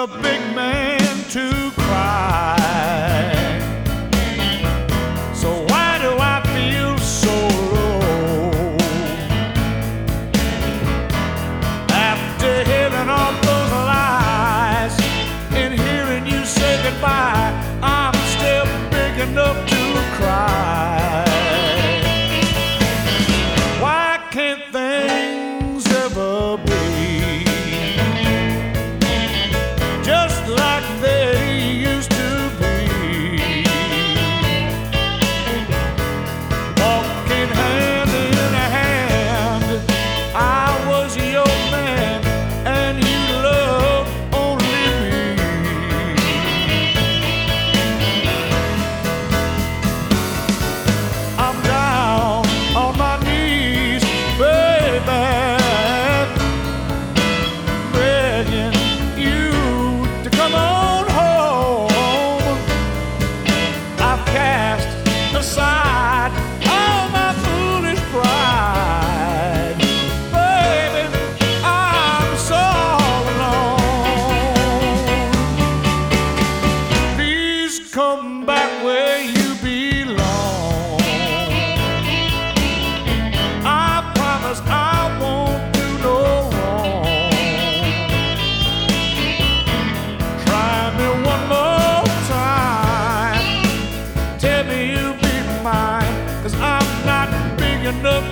a big man to cry. So why do I feel so low after hearing all those lies and hearing you say goodbye? I'm still big enough to cry. Why can't things ever be just like they used to be? Walking hand in hand, I was your man and you loved only me. I'm down on my knees, baby, begging you to come on home. I've cast aside all my foolish pride. Baby, I'm so alone. Please come back where you belong. I promise I won't do no wrong. Try me one more time. Tell me you'll be mine, 'cause I'm not big enough